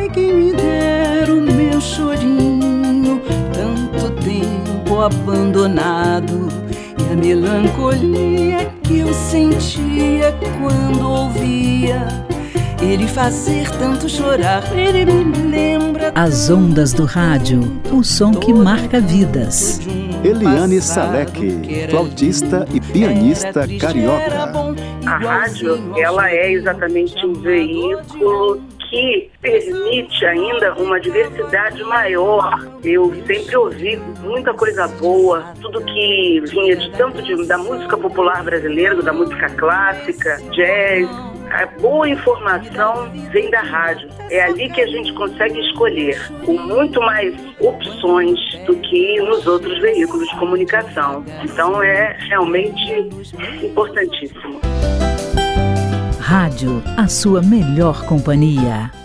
Ai, quem me dera o meu chorinho, tanto tempo abandonado, e a melancolia que eu sentia quando ouvia ele fazer tanto chorar. Ele me lembra As ondas do rádio, o som que marca vidas. Eliane Salek, flautista e pianista carioca. A rádio, ela é exatamente um veículo que permite ainda uma diversidade maior. Eu sempre ouvi muita coisa boa, tudo que vinha da música popular brasileira, da música clássica, jazz. A boa informação vem da rádio. É ali que a gente consegue escolher, com muito mais opções do que nos outros veículos de comunicação. Então é realmente importantíssimo. Rádio, a sua melhor companhia.